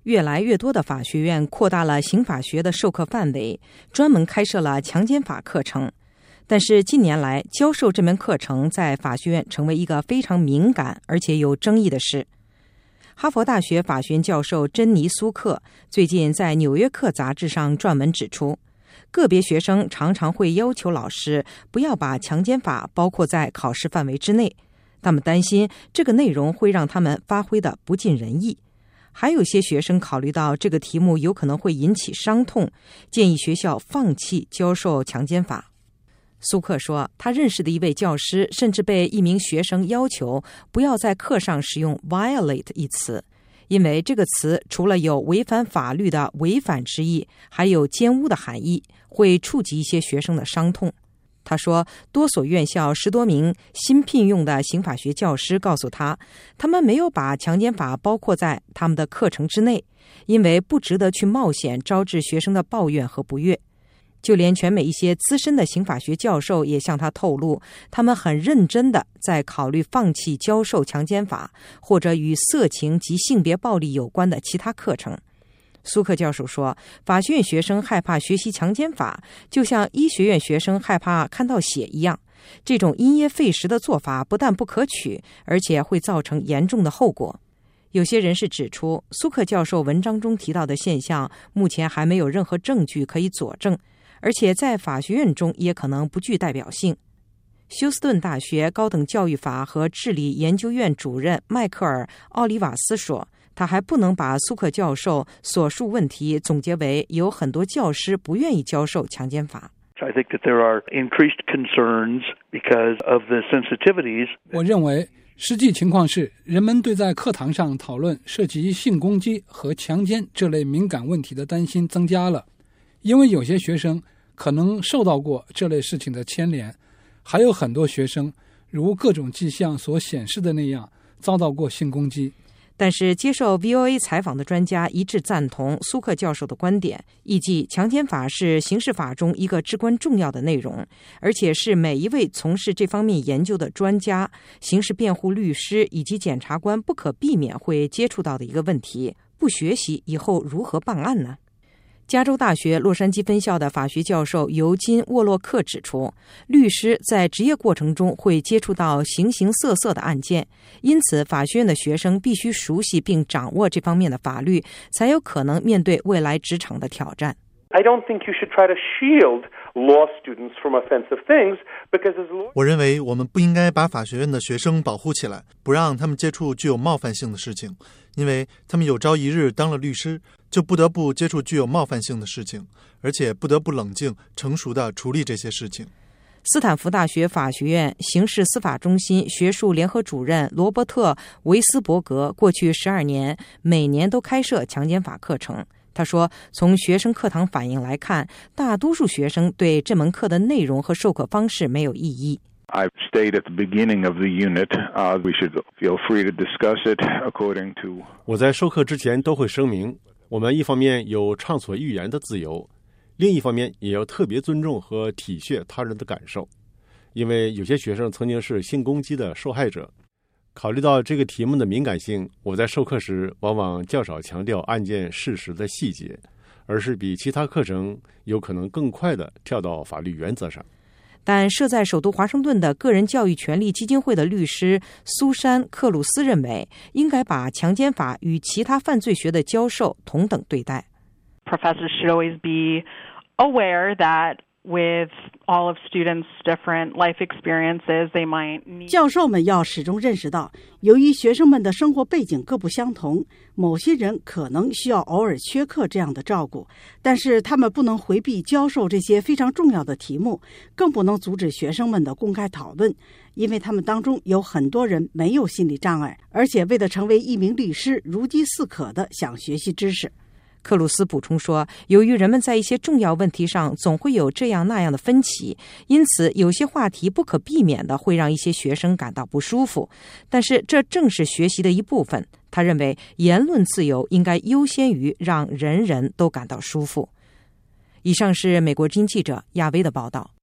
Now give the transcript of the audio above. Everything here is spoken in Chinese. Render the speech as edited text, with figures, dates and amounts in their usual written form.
越来越多的法学院扩大了刑法学的授课范围，专门开设了强奸法课程。但是近年来，教授这门课程在法学院成为一个非常敏感而且有争议的事。哈佛大学法学院教授珍妮·苏克最近在《纽约客》杂志上撰文指出，个别学生常常会要求老师不要把强奸法包括在考试范围之内，他们担心这个内容会让他们发挥得不尽人意。还有些学生考虑到这个题目有可能会引起伤痛，建议学校放弃教授强奸法。苏克说，他认识的一位教师甚至被一名学生要求不要在课上使用 violate 一词，因为这个词除了有违反法律的违反之意，还有奸污的含义，会触及一些学生的伤痛。他说，多所院校10多名新聘用的刑法学教师告诉他，他们没有把强奸法包括在他们的课程之内，因为不值得去冒险招致学生的抱怨和不悦。就连全美一些资深的刑法学教授也向他透露，他们很认真地在考虑放弃教授强奸法或者与色情及性别暴力有关的其他课程。苏克教授说，法学院学生害怕学习强奸法，就像医学院学生害怕看到血一样。这种因噎废食的做法不但不可取，而且会造成严重的后果。有些人士指出，苏克教授文章中提到的现象目前还没有任何证据可以佐证，而且在法学院中也可能不具代表性。休斯顿大学高等教育法和治理研究院主任迈克尔·奥利瓦斯说，他还不能把苏克教授所述问题总结为有很多教师不愿意教授强奸法。 我认为实际情况是，人们对在课堂上讨论涉及性攻击和强奸这类敏感问题的担心增加了，因为有些学生可能受到过这类事情的牵连，还有很多学生如各种迹象所显示的那样遭到过性攻击。 但是接受 VOA 采访的专家一致赞同苏克教授的观点，意即强奸法是刑事法中一个至关重要的内容，而且是每一位从事这方面研究的专家、刑事辩护律师以及检察官不可避免会接触到的一个问题。不学习以后如何办案呢？加州大学洛杉矶分校的法学教授尤金·沃洛克指出，律师在职业过程中会接触到形形色色的案件，因此法学院的学生必须熟悉并掌握这方面的法律，才有可能面对未来职场的挑战。 我认为我们不应该把法学院的学生保护起来，不让他们接触具有冒犯性的事情，因为他们有朝一日当了律师，就不得不接触具有冒犯性的事情，而且不得不冷静、成熟地处理这些事情。 斯坦福大学法学院刑事司法中心学术联合主任罗伯特·维斯伯格过去12年每年都开设强奸法课程。他说，从学生课堂反应来看，大多数学生对这门课的内容和授课方式没有异议。 I've stayed at the beginning of the unit. We should feel free to discuss it according to. 我在授课之前都会声明，我们一方面有畅所欲言的自由，另一方面也要特别尊重和体恤他人的感受，因为有些学生曾经是性攻击的受害者。考虑到这个题目的敏感性，我在授课时往往较少强调案件事实的细节，而是比其他课程有可能更快地跳到法律原则上。 但设在首都华盛顿的个人教育权利基金会的律师苏珊·克鲁斯认为，应该把强奸法与其他犯罪学的教授同等对待。 Professors should always be aware that with all of students' different life experiences, they might need. 教授们要始终认识到，由于学生们的生活背景各不相同，某些人可能需要偶尔缺课这样的照顾，但是他们不能回避教授这些非常重要的题目，更不能阻止学生们的公开讨论，因为他们当中有很多人没有心理障碍，而且为了成为一名律师如饥似渴地想学习知识。 克鲁斯补充说，由于人们在一些重要问题上总会有这样那样的分歧，因此有些话题不可避免的会让一些学生感到不舒服，但是这正是学习的一部分。他认为言论自由应该优先于让人人都感到舒服。以上是美国之音记者亚薇的报道。